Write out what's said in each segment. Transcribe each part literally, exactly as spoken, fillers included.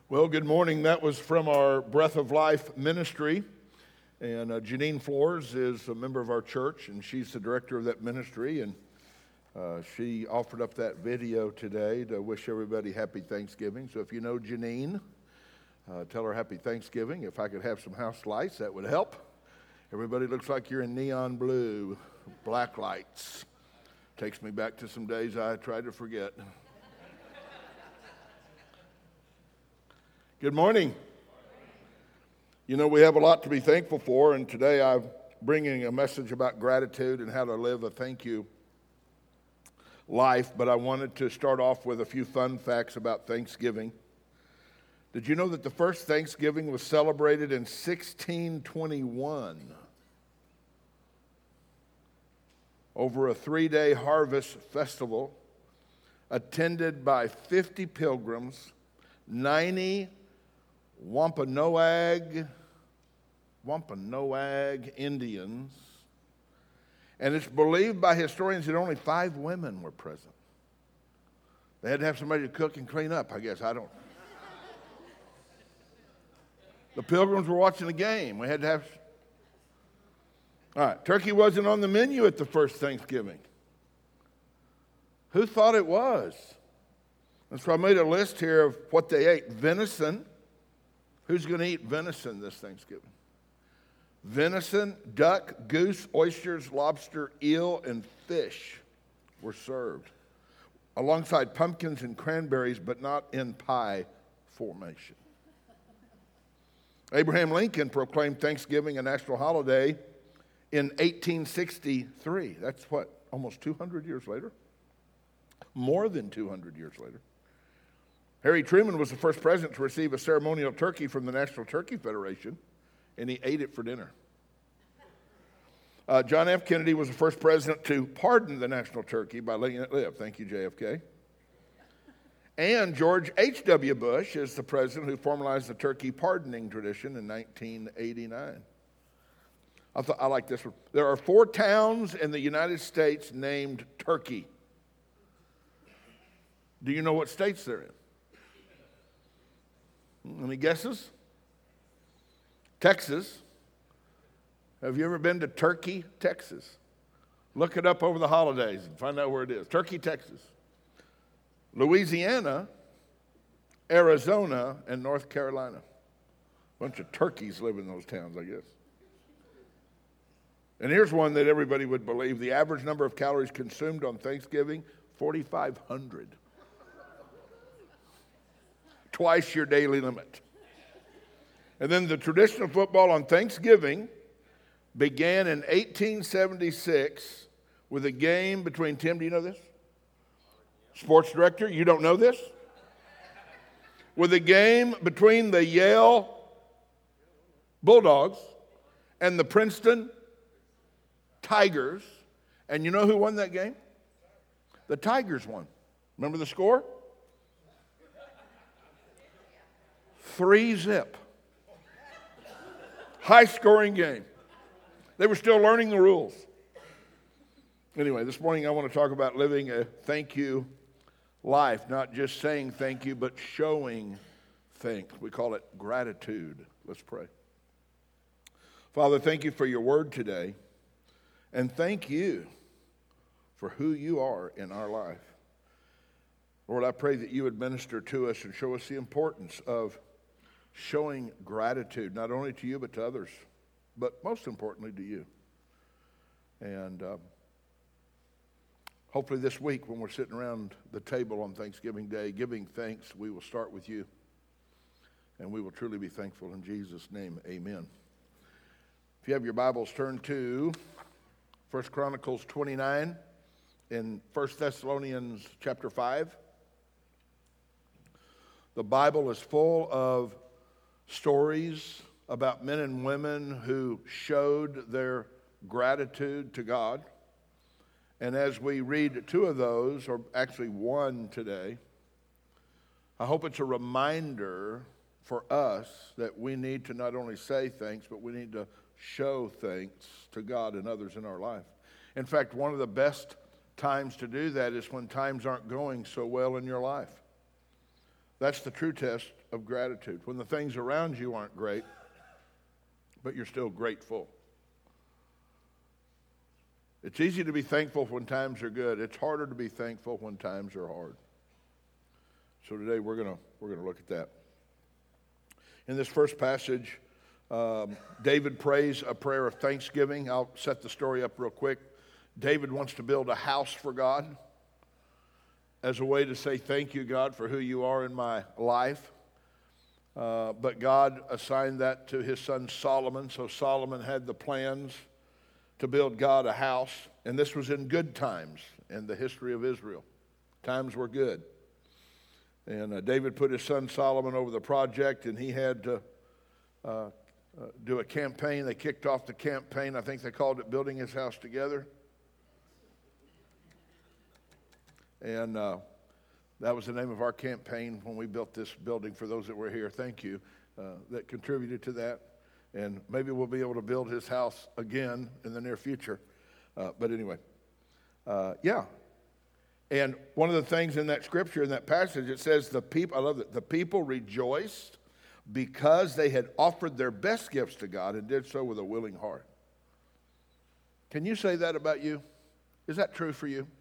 Well, good morning. That was from our Breath of Life ministry. And uh, Janine Floors is a member of our church, and she's the director of that ministry. And uh, she offered up that video today to wish everybody happy Thanksgiving. So if you know Janine, uh, tell her happy Thanksgiving. If I could have some house lights, that would help. Everybody looks like you're in neon blue, black lights. Takes me back to some days I tried to forget. Good morning. You know, we have a lot to be thankful for, and today I'm bringing a message about gratitude and how to live a thank you life, but I wanted to start off with a few fun facts about Thanksgiving. Did you know that the first Thanksgiving was celebrated in sixteen twenty-one? Over a three-day harvest festival attended by fifty pilgrims, ninety Wampanoag, Wampanoag Indians, and it's believed by historians that only five women were present. They had to have somebody to cook and clean up, I guess. I don't. The pilgrims were watching the game. We had to have. All right, turkey wasn't on the menu at the first Thanksgiving. Who thought it was? And so I made a list here of what they ate. Venison. Who's going to eat venison this Thanksgiving? Venison, duck, goose, oysters, lobster, eel, and fish were served, alongside pumpkins and cranberries, but not in pie formation. Abraham Lincoln proclaimed Thanksgiving a national holiday in eighteen sixty-three. That's what, almost two hundred years later? More than two hundred years later. Harry Truman was the first president to receive a ceremonial turkey from the National Turkey Federation, and he ate it for dinner. Uh, John F. Kennedy was the first president to pardon the national turkey by letting it live. Thank you, J F K. And George H W. Bush is the president who formalized the turkey pardoning tradition in nineteen eighty-nine. I, thought, I like this one. There are four towns in the United States named Turkey. Do you know what states they're in? Any guesses? Texas. Have you ever been to Turkey, Texas? Look it up over the holidays and find out where it is. Turkey, Texas. Louisiana, Arizona, and North Carolina. A bunch of turkeys live in those towns, I guess. And here's one that everybody would believe. The average number of calories consumed on Thanksgiving, forty-five hundred. Twice your daily limit. And then the tradition of football on Thanksgiving began in eighteen seventy-six with a game between, Tim, do you know this? Sports director, you don't know this? With a game between the Yale Bulldogs and the Princeton Tigers. And you know who won that game? The Tigers won. Remember the score? Three zip. High scoring game. They were still learning the rules. Anyway, this morning I want to talk about living a thank you life, not just saying thank you, but showing thanks. We call it gratitude. Let's pray. Father, thank you for your word today, and thank you for who you are in our life. Lord, I pray that you would minister to us and show us the importance of showing gratitude, not only to you, but to others, but most importantly to you. And um, hopefully this week when we're sitting around the table on Thanksgiving Day giving thanks, we will start with you. And we will truly be thankful in Jesus' name, amen. If you have your Bibles, turn to First Chronicles twenty-nine in First Thessalonians chapter five. The Bible is full of stories about men and women who showed their gratitude to God. And as we read two of those, or actually one today, I hope it's a reminder for us that we need to not only say thanks, but we need to show thanks to God and others in our life. In fact, one of the best times to do that is when times aren't going so well in your life. That's the true test of gratitude. When the things around you aren't great, but you're still grateful. It's easy to be thankful when times are good. It's harder to be thankful when times are hard. So today we're going to we're going to look at that. In this first passage, um, David prays a prayer of thanksgiving. I'll set the story up real quick. David wants to build a house for God as a way to say thank you, God, for who you are in my life. Uh, but God assigned that to his son Solomon, so Solomon had the plans to build God a house, and this was in good times in the history of Israel. Times were good. And uh, David put his son Solomon over the project, and he had to uh, uh, do a campaign. They kicked off the campaign. I think they called it Building His House Together. And uh, that was the name of our campaign when we built this building. For those that were here, thank you, uh, that contributed to that. And maybe we'll be able to build his house again in the near future. Uh, but anyway, uh, yeah. And one of the things in that scripture, in that passage, it says the people, I love it, the people rejoiced because they had offered their best gifts to God and did so with a willing heart. Can you say that about you? Is that true for you?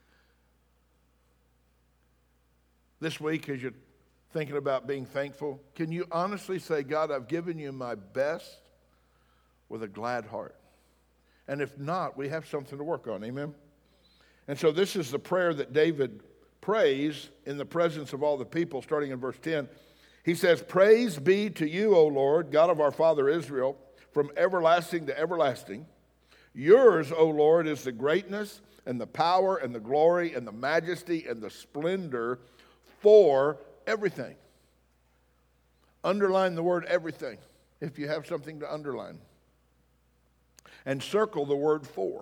This week, as you're thinking about being thankful, can you honestly say, God, I've given you my best with a glad heart? And if not, we have something to work on, amen? And so this is the prayer that David prays in the presence of all the people, starting in verse ten. He says, praise be to you, O Lord, God of our father Israel, from everlasting to everlasting. Yours, O Lord, is the greatness and the power and the glory and the majesty and the splendor for everything. Underline the word everything if you have something to underline. And circle the word for.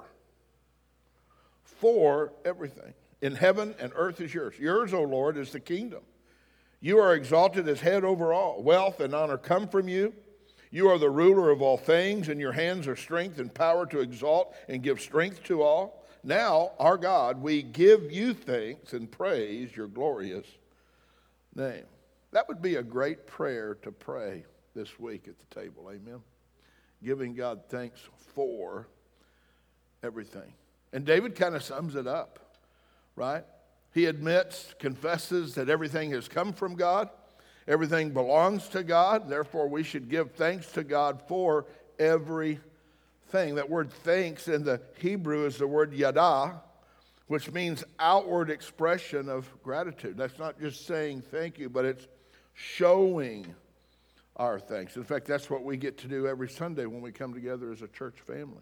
For everything. In heaven and earth is yours. Yours, O Lord, is the kingdom. You are exalted as head over all. Wealth and honor come from you. You are the ruler of all things. In your hands are strength and power to exalt and give strength to all. Now, our God, we give you thanks and praise your glorious name. That would be a great prayer to pray this week at the table. Amen. Giving God thanks for everything. And David kind of sums it up, right? He admits, confesses that everything has come from God. Everything belongs to God. Therefore, we should give thanks to God for everything. That word thanks in the Hebrew is the word yada, which means outward expression of gratitude. That's not just saying thank you, but it's showing our thanks. In fact, that's what we get to do every Sunday when we come together as a church family.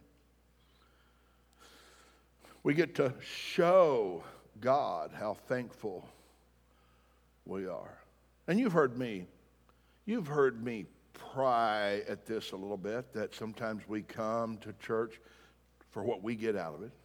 We get to show God how thankful we are. And you've heard me, you've heard me pry at this a little bit, that sometimes we come to church for what we get out of it.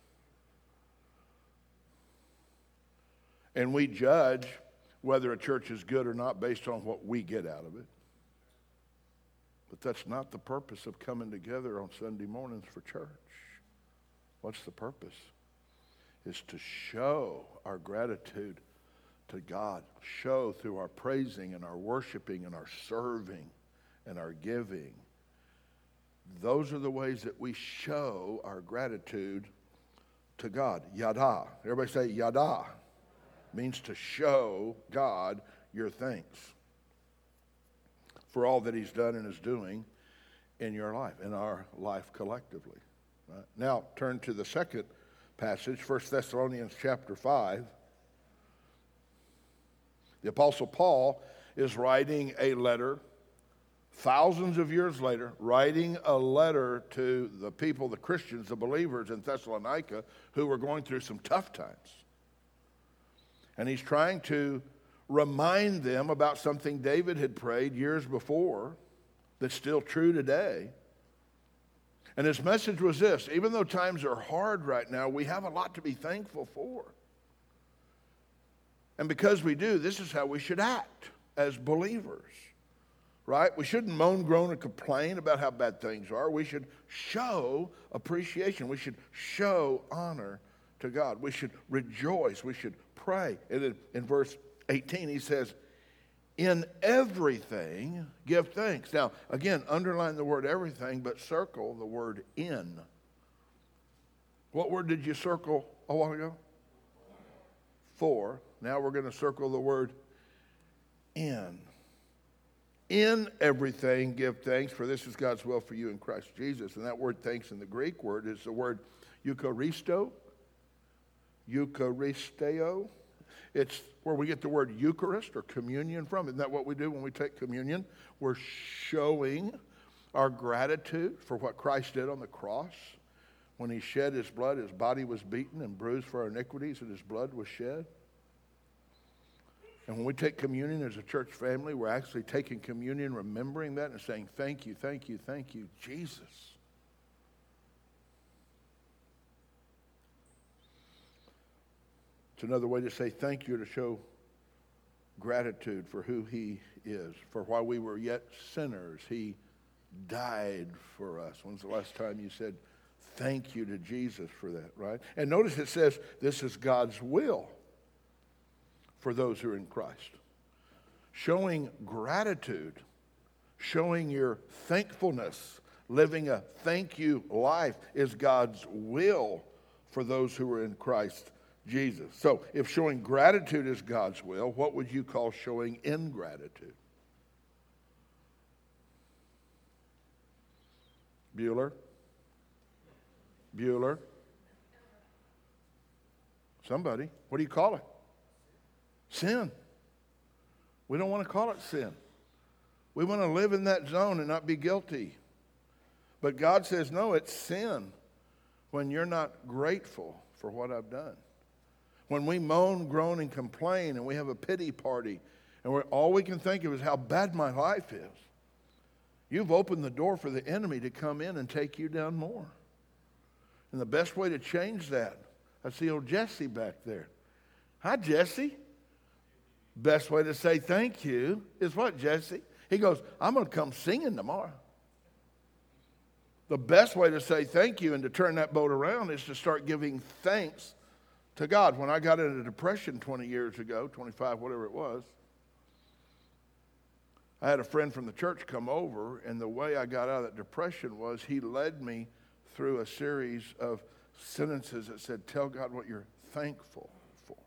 And we judge whether a church is good or not based on what we get out of it. But that's not the purpose of coming together on Sunday mornings for church. What's the purpose? Is to show our gratitude to God. Show through our praising and our worshiping and our serving and our giving. Those are the ways that we show our gratitude to God. Yada. Everybody say yada. Means to show God your thanks for all that he's done and is doing in your life, in our life collectively. Right? Now, turn to the second passage, First Thessalonians chapter five. The Apostle Paul is writing a letter, thousands of years later, writing a letter to the people, the Christians, the believers in Thessalonica, who were going through some tough times. And he's trying to remind them about something David had prayed years before that's still true today. And his message was this: even though times are hard right now, we have a lot to be thankful for. And because we do, this is how we should act as believers, right? We shouldn't moan, groan, and complain about how bad things are. We should show appreciation. We should show honor to God. We should rejoice. We should pray. And in, in verse eighteen, he says, In everything, give thanks. Now, again, underline the word everything, but circle the word in. What word did you circle a while ago? For. Now we're going to circle the word in. In everything, give thanks, for this is God's will for you in Christ Jesus. And that word thanks in the Greek word is the word eucharisto. Eucharisteo. It's where we get the word Eucharist or communion from. Isn't that what we do when we take communion? We're showing our gratitude for what Christ did on the cross. When he shed his blood, his body was beaten and bruised for our iniquities, and his blood was shed. And when we take communion as a church family, we're actually taking communion, remembering that and saying, thank you, thank you, thank you, Jesus. It's another way to say thank you, to show gratitude for who he is. For while we were yet sinners, he died for us. When's the last time you said thank you to Jesus for that, right? And notice it says this is God's will for those who are in Christ. Showing gratitude, showing your thankfulness, living a thank you life is God's will for those who are in Christ Jesus. So if showing gratitude is God's will, what would you call showing ingratitude? Bueller? Bueller? Somebody. What do you call it? Sin. We don't want to call it sin. We want to live in that zone and not be guilty. But God says, no, it's sin when you're not grateful for what I've done. When we moan, groan, and complain, and we have a pity party, and we're, all we can think of is how bad my life is, you've opened the door for the enemy to come in and take you down more. And the best way to change that, I see old Jesse back there. Hi, Jesse. Best way to say thank you is what, Jesse? He goes, I'm going to come singing tomorrow. The best way to say thank you and to turn that boat around is to start giving thanks to God. When I got into depression twenty years ago, twenty-five, whatever it was, I had a friend from the church come over, and the way I got out of that depression was he led me through a series of sentences that said, tell God what you're thankful for.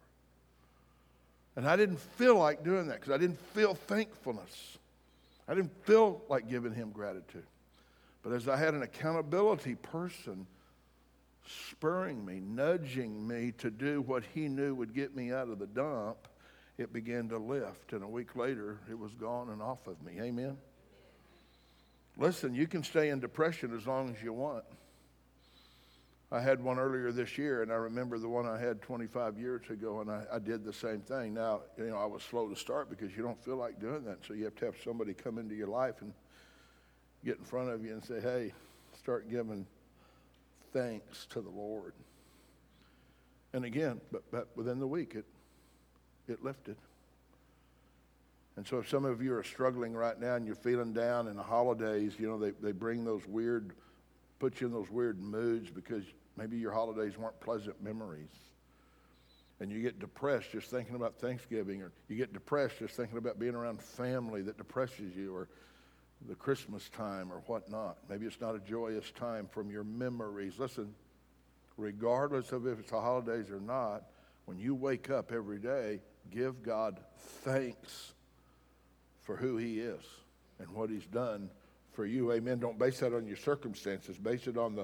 And I didn't feel like doing that because I didn't feel thankfulness. I didn't feel like giving him gratitude. But as I had an accountability person spurring me, nudging me to do what he knew would get me out of the dump, it began to lift. And a week later, it was gone and off of me. Amen? Listen, you can stay in depression as long as you want. I had one earlier this year, and I remember the one I had twenty-five years ago, and I, I did the same thing. Now, you know, I was slow to start because you don't feel like doing that, so you have to have somebody come into your life and get in front of you and say, hey, start giving thanks to the Lord. And again, but, but within the week, it it lifted. And so if some of you are struggling right now and you're feeling down in the holidays, you know, they, they bring those weird, put you in those weird moods because maybe your holidays weren't pleasant memories. And you get depressed just thinking about Thanksgiving, or you get depressed just thinking about being around family that depresses you, or the Christmas time or whatnot. Maybe it's not a joyous time from your memories. Listen, regardless of if it's the holidays or not, when you wake up every day, give God thanks for who he is and what he's done for you. Amen. Don't base that on your circumstances. Base it on the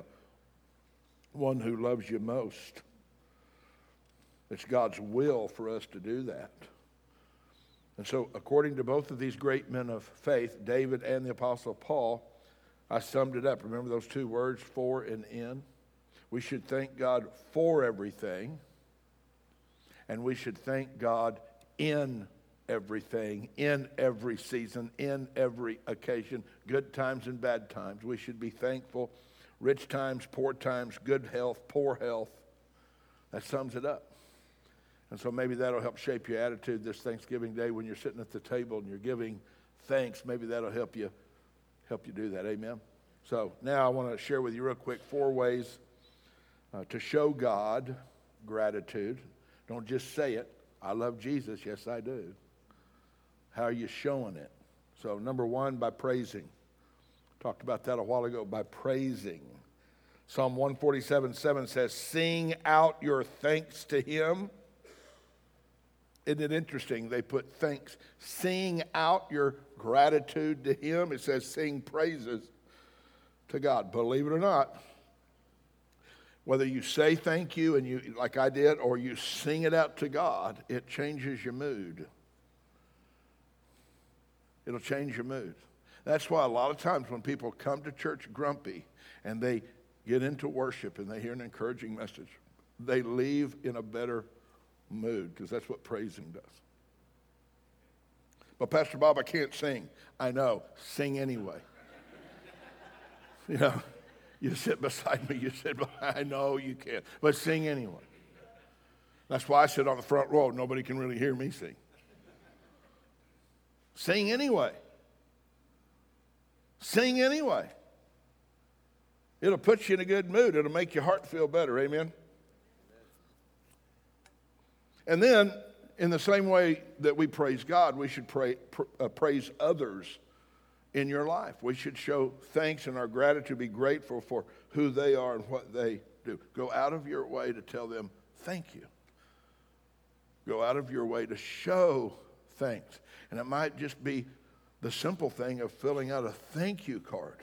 one who loves you most. It's God's will for us to do that. And so, according to both of these great men of faith, David and the Apostle Paul, I summed it up. Remember those two words, for and in? We should thank God for everything, and we should thank God in everything, in every season, in every occasion, good times and bad times. We should be thankful. Rich times, poor times, good health, poor health. That sums it up. And so maybe that'll help shape your attitude this Thanksgiving Day when you're sitting at the table and you're giving thanks. Maybe that'll help you help you do that. Amen. So now I want to share with you real quick four ways uh, to show God gratitude. Don't just say it. I love Jesus. Yes, I do. How are you showing it? So number one, by praising. Talked about that a while ago, by praising. Psalm one forty-seven seven says, sing out your thanks to him. Isn't it interesting? They put thanks. Sing out your gratitude to him. It says sing praises to God. Believe it or not, whether you say thank you, and you like I did, or you sing it out to God, it changes your mood. It'll change your mood. That's why a lot of times when people come to church grumpy and they get into worship and they hear an encouraging message, they leave in a better mood, because that's what praising does. But Pastor Bob, I can't sing. I know. Sing anyway. You know, you sit beside me. You sit behind. I know you can't. But sing anyway. That's why I sit on the front row. Nobody can really hear me sing. Sing anyway. Sing anyway. It'll put you in a good mood. It'll make your heart feel better. Amen? And then, in the same way that we praise God, we should pray, pr- uh, praise others in your life. We should show thanks and our gratitude, be grateful for who they are and what they do. Go out of your way to tell them thank you. Go out of your way to show thanks. And it might just be the simple thing of filling out a thank you card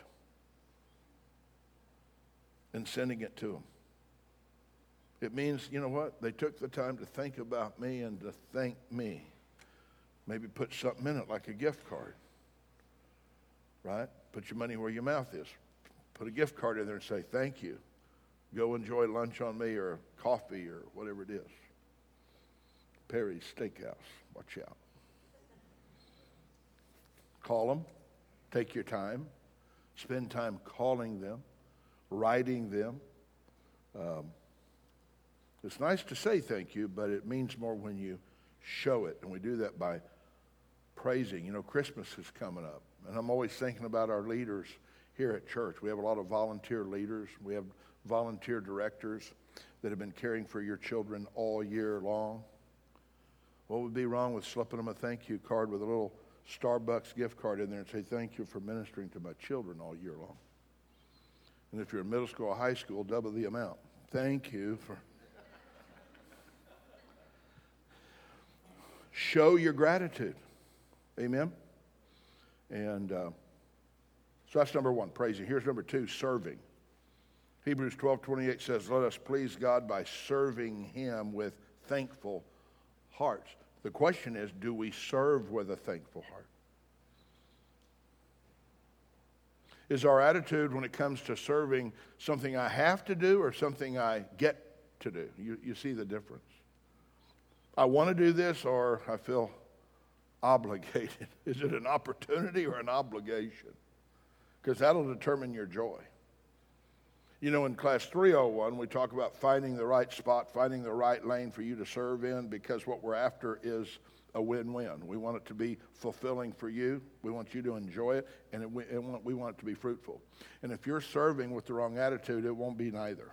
and sending it to them. It means, you know what? They took the time to think about me and to thank me. Maybe put something in it like a gift card, right? Put your money where your mouth is. Put a gift card in there and say, thank you. Go enjoy lunch on me, or coffee, or whatever it is. Perry's Steakhouse. Watch out. Call them. Take your time. Spend time calling them, writing them. Um, It's nice to say thank you, but it means more when you show it. And we do that by praising. You know, Christmas is coming up. And I'm always thinking about our leaders here at church. We have a lot of volunteer leaders. We have volunteer directors that have been caring for your children all year long. What would be wrong with slipping them a thank you card with a little Starbucks gift card in there and say, thank you for ministering to my children all year long? And if you're in middle school or high school, double the amount. Thank you for... Show your gratitude. Amen? And uh, so that's number one, praising. Here's number two, serving. Hebrews twelve twenty-eight says, let us please God by serving him with thankful hearts. The question is, do we serve with a thankful heart? Is our attitude when it comes to serving something I have to do or something I get to do? You, you see the difference. I want to do this, or I feel obligated. Is it an opportunity or an obligation? Because that'll determine your joy. You know, in class three oh one, we talk about finding the right spot, finding the right lane for you to serve in, because what we're after is a win-win. We want it to be fulfilling for you. We want you to enjoy it, and it, we, it want, we want it to be fruitful. And if you're serving with the wrong attitude, it won't be neither.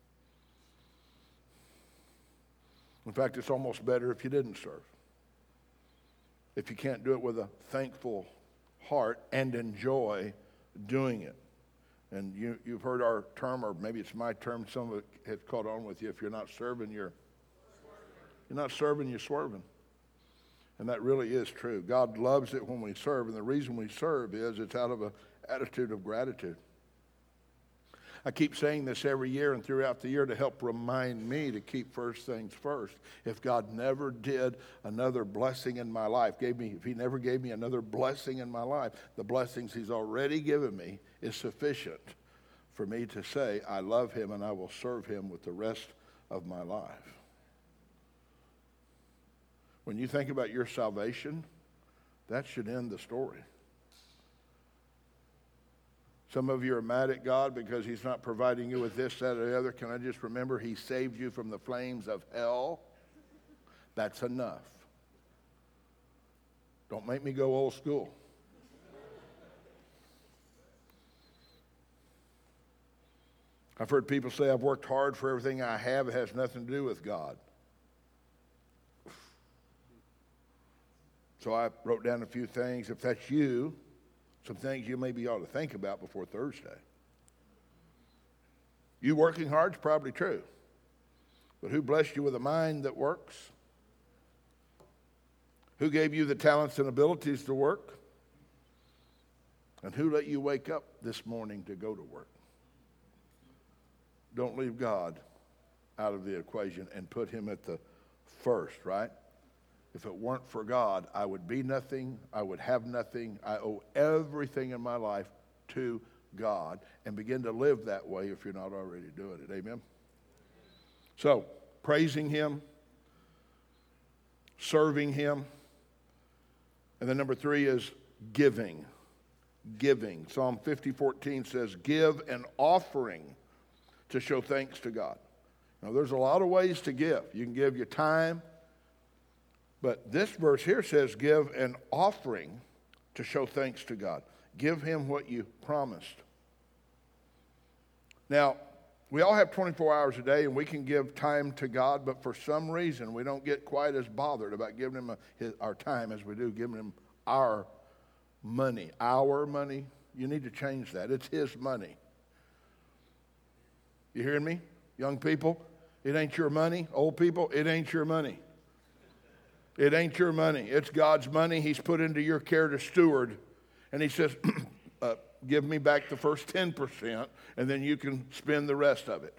In fact, it's almost better if you didn't serve. If you can't do it with a thankful heart and enjoy doing it. And you, you've heard our term, or maybe it's my term, some of it has caught on with you. If you're not serving, you're, you're not serving, you're swerving. And that really is true. God loves it when we serve, and the reason we serve is it's out of an attitude of gratitude. I keep saying this every year and throughout the year to help remind me to keep first things first. If God never did another blessing in my life, gave me, if he never gave me another blessing in my life, the blessings he's already given me is sufficient for me to say, I love him and I will serve him with the rest of my life. When you think about your salvation, that should end the story. Some of you are mad at God because he's not providing you with this, that, or the other. Can I just remember he saved you from the flames of hell? That's enough. Don't make me go old school. I've heard people say, I've worked hard for everything I have. It has nothing to do with God. so I wrote down a few things. If that's you, some things you maybe ought to think about before Thursday. You working hard is probably true. But who blessed you with a mind that works? Who gave you the talents and abilities to work? And who let you wake up this morning to go to work? Don't leave God out of the equation and put him at the first, right? If it weren't for God, I would be nothing. I would have nothing. I owe everything in my life to God, and begin to live that way if you're not already doing it. Amen? So, praising him, serving him, and then number three is giving. Giving. Psalm fifty fourteen says, give an offering to show thanks to God. Now, there's a lot of ways to give. You can give your time, but this verse here says, give an offering to show thanks to God. Give him what you promised. Now, we all have twenty-four hours a day, and we can give time to God, but for some reason, we don't get quite as bothered about giving him a, his, our time as we do giving him our money. Our money. You need to change that. It's his money. You hearing me? Young people, it ain't your money. Old people, it ain't your money. It ain't your money. It's God's money he's put into your care to steward. And he says, uh, give me back the first ten percent, and then you can spend the rest of it.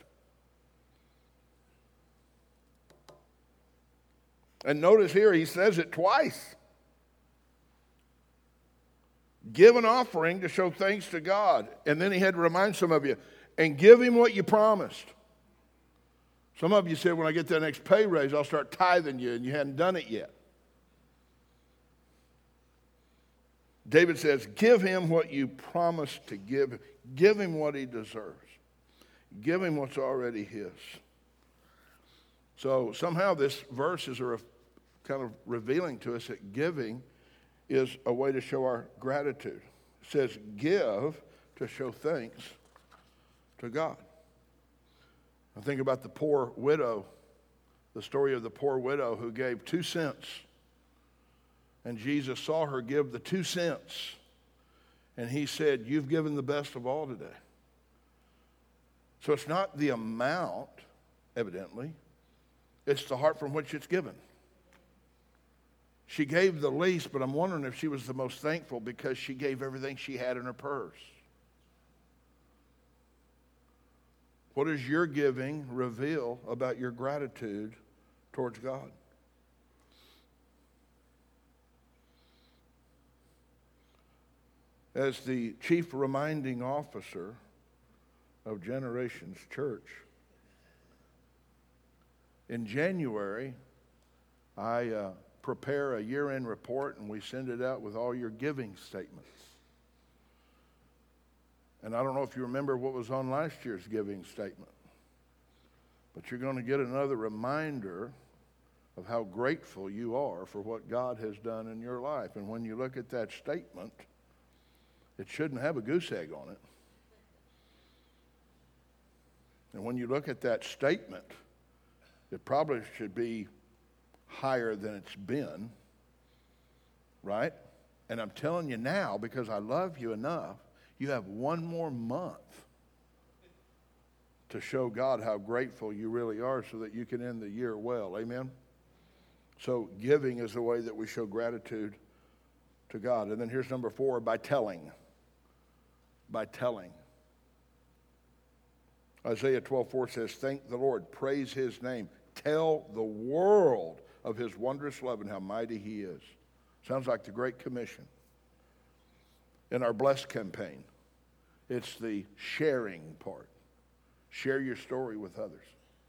And notice here, he says it twice. Give an offering to show thanks to God. And then he had to remind some of you, and give him what you promised. Some of you said, when I get that next pay raise, I'll start tithing you, and you hadn't done it yet. David says, give him what you promised to give. Give him what he deserves. Give him what's already his. So somehow this verse is a kind of revealing to us that giving is a way to show our gratitude. It says, give to show thanks to God. I think about the poor widow, the story of the poor widow who gave two cents. And Jesus saw her give the two cents. And he said, you've given the best of all today. So it's not the amount, evidently. It's the heart from which it's given. She gave the least, but I'm wondering if she was the most thankful because she gave everything she had in her purse. What does your giving reveal about your gratitude towards God? As the chief reminding officer of Generations Church, in January, I uh, prepare a year-end report, and we send it out with all your giving statements. And I don't know if you remember what was on last year's giving statement, but you're going to get another reminder of how grateful you are for what God has done in your life. And when you look at that statement, it shouldn't have a goose egg on it. And when you look at that statement, it probably should be higher than it's been, right? And I'm telling you now, because I love you enough, you have one more month to show God how grateful you really are so that you can end the year well. Amen? So giving is the way that we show gratitude to God. And then here's number four, by telling. By telling. Isaiah twelve four says, thank the Lord, praise his name. Tell the world of his wondrous love and how mighty he is. Sounds like the Great Commission. In our Bless campaign, it's the sharing part. Share your story with others.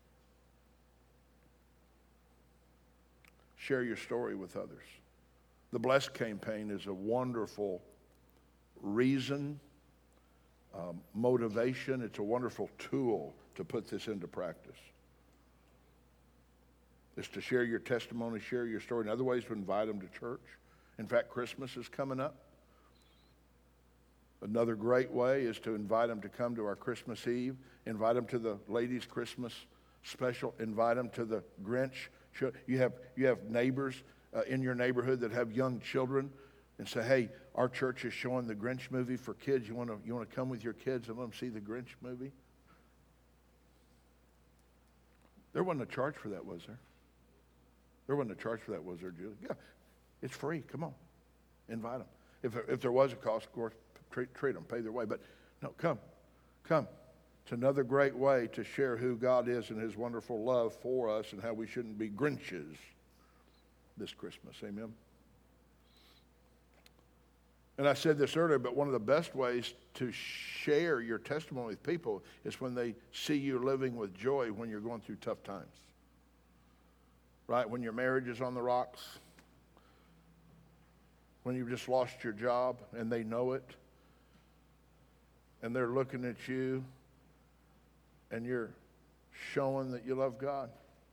Share your story with others. The Bless campaign is a wonderful reason, um, motivation. It's a wonderful tool to put this into practice. It's to share your testimony, share your story, and other ways to invite them to church. In fact, Christmas is coming up. Another great way is to invite them to come to our Christmas Eve, invite them to the ladies' Christmas special, invite them to the Grinch show. You have, you have neighbors uh, in your neighborhood that have young children and say, hey, our church is showing the Grinch movie for kids. You want to you want to come with your kids and let them see the Grinch movie? There wasn't a charge for that, was there? There wasn't a charge for that, was there, Julie? Yeah, it's free. Come on. Invite them. If, if there was a cost, of course, treat, treat them, pay their way. But no, come. Come. It's another great way to share who God is and his wonderful love for us and how we shouldn't be Grinches this Christmas. Amen? And I said this earlier, but one of the best ways to share your testimony with people is when they see you living with joy when you're going through tough times. Right? When your marriage is on the rocks. When you've just lost your job and they know it. And they're looking at you and you're showing that you love God.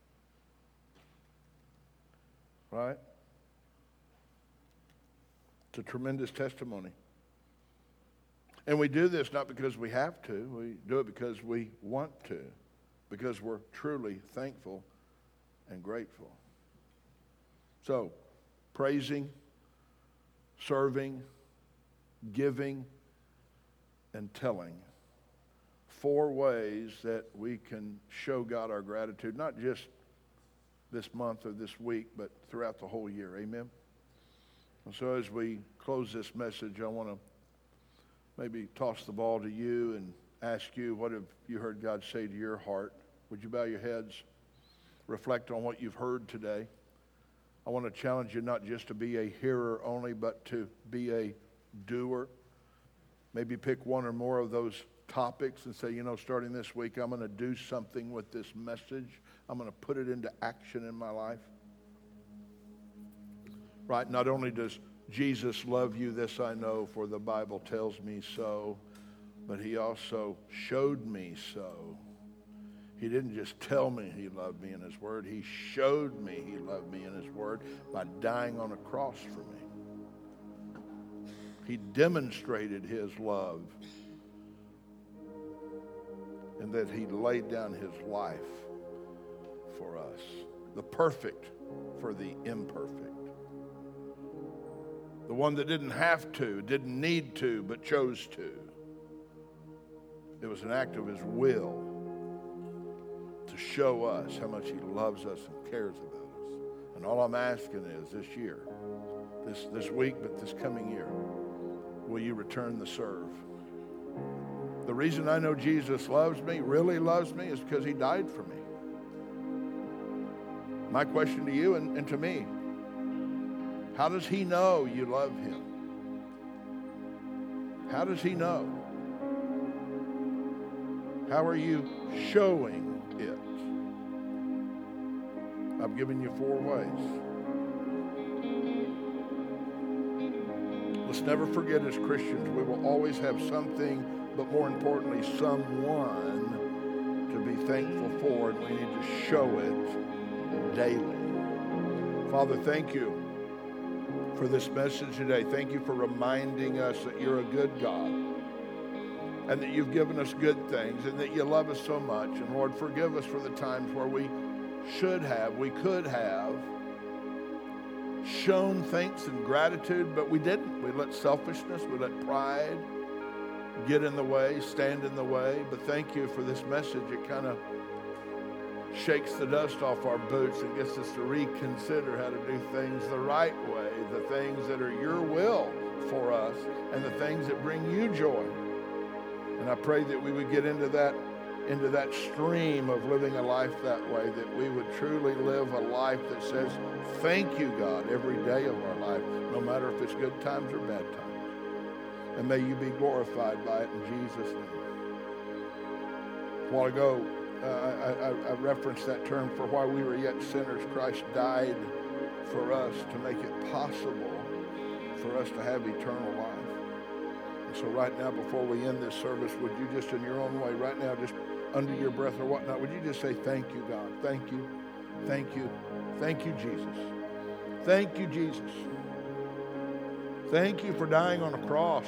Right? It's a tremendous testimony. And we do this not because we have to. We do it because we want to. Because we're truly thankful and grateful. So, praising, serving, giving, and telling. Four ways that we can show God our gratitude, not just this month or this week, but throughout the whole year. Amen? And so as we close this message, I want to maybe toss the ball to you and ask you, what have you heard God say to your heart? Would you bow your heads? Reflect on what you've heard today. I want to challenge you not just to be a hearer only, but to be a doer. Maybe pick one or more of those topics and say, you know, starting this week, I'm going to do something with this message. I'm going to put it into action in my life. Right? Not only does Jesus love you, this I know, for the Bible tells me so, but he also showed me so. He didn't just tell me he loved me in his word. He showed me he loved me in his word by dying on a cross for me. He demonstrated his love and that he laid down his life for us. The perfect for the imperfect. The one that didn't have to, didn't need to, but chose to. It was an act of his will to show us how much he loves us and cares about us. And all I'm asking is this year, this, this week, but this coming year, will you return the serve? The reason I know Jesus loves me, really loves me, is because he died for me. My question to you and, and to me, how does he know you love him? How does he know? How are you showing it? I've given you four ways. Let's never forget, as Christians, we will always have something, but more importantly, someone to be thankful for, and we need to show it daily. Father, thank you for this message today. Thank you for reminding us that you're a good God and that you've given us good things and that you love us so much. And Lord, forgive us for the times where we should have, we could have shown thanks and gratitude, but we didn't. We let selfishness, we let pride get in the way, stand in the way. But thank you for this message. It kind of shakes the dust off our boots and gets us to reconsider how to do things the right way, the things that are your will for us, and the things that bring you joy. And I pray that we would get into that into that stream of living a life that way, that we would truly live a life that says, thank you, God, every day of our life, no matter if it's good times or bad times. And may you be glorified by it in Jesus' name. A while ago, uh, I, I, I referenced that term, for while we were yet sinners, Christ died for us to make it possible for us to have eternal life. And so right now, before we end this service, would you just in your own way, right now, just under your breath or whatnot, would you just say, thank you, God. Thank you. Thank you. Thank you, Jesus. Thank you, Jesus. Thank you for dying on a cross.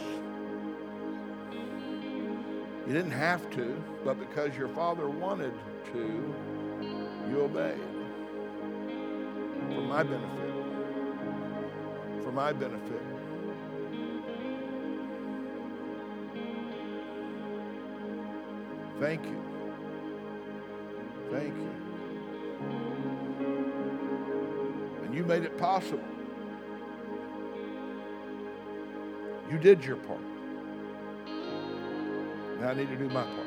You didn't have to, but because your Father wanted to, you obeyed. For my benefit. for my benefit. Thank you. Thank you. And you made it possible. You did your part. Now I need to do my part.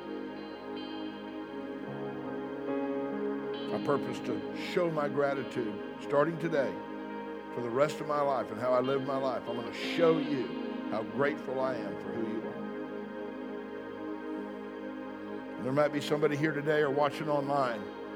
I purpose to show my gratitude starting today for the rest of my life and how I live my life. I'm going to show you how grateful I am for who you are. And there might be somebody here today or watching online.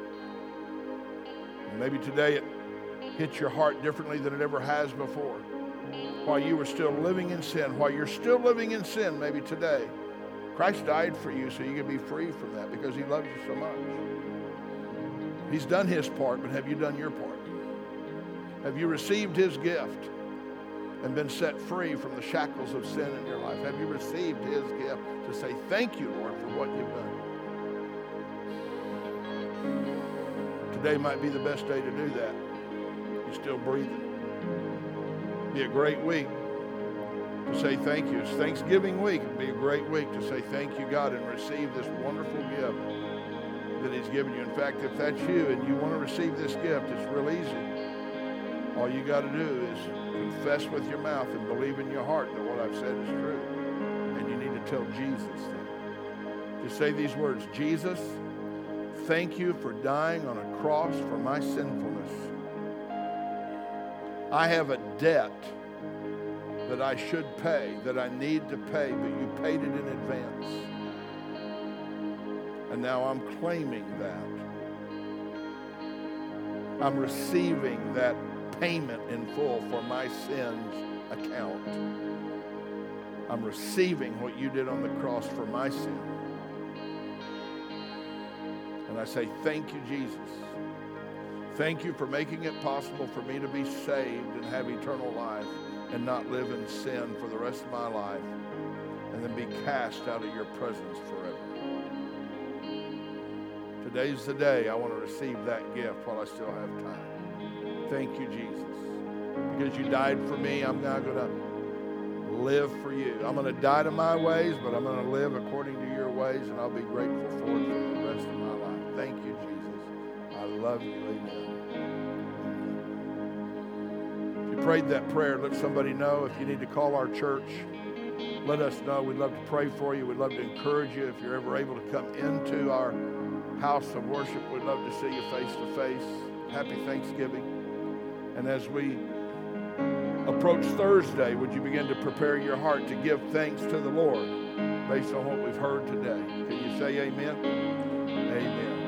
And maybe today it hits your heart differently than it ever has before. While you were still living in sin, while you're still living in sin, maybe today, Christ died for you so you can be free from that because he loves you so much. He's done his part, but have you done your part? Have you received his gift and been set free from the shackles of sin in your life? Have you received his gift to say, thank you, Lord, for what you've done? Today might be the best day to do that. You're still breathing. Be a great week to say thank you. It's Thanksgiving week. It'd be a great week to say thank you, God, and receive this wonderful gift that he's given you. In fact, if that's you and you want to receive this gift, it's real easy. All you got to do is confess with your mouth and believe in your heart that what I've said is true. And you need to tell Jesus that. Just say these words: Jesus, thank you for dying on a cross for my sinfulness. I have a debt that I should pay, that I need to pay, but you paid it in advance. And now I'm claiming that. I'm receiving that payment in full for my sins account. I'm receiving what you did on the cross for my sin. And I say, thank you, Jesus. Thank you for making it possible for me to be saved and have eternal life and not live in sin for the rest of my life and then be cast out of your presence forever. Today's the day I want to receive that gift while I still have time. Thank you, Jesus. Because you died for me, I'm now going to live for you. I'm going to die to my ways, but I'm going to live according to your ways, and I'll be grateful for it for the rest of my life. Thank you, Jesus. I love you. Amen. If you prayed that prayer, let somebody know. If you need to call our church, let us know. We'd love to pray for you. We'd love to encourage you. If you're ever able to come into our house of worship, we'd love to see you face to face. Happy Thanksgiving. And as we approach Thursday, would you begin to prepare your heart to give thanks to the Lord based on what we've heard today? Can you say amen? Amen.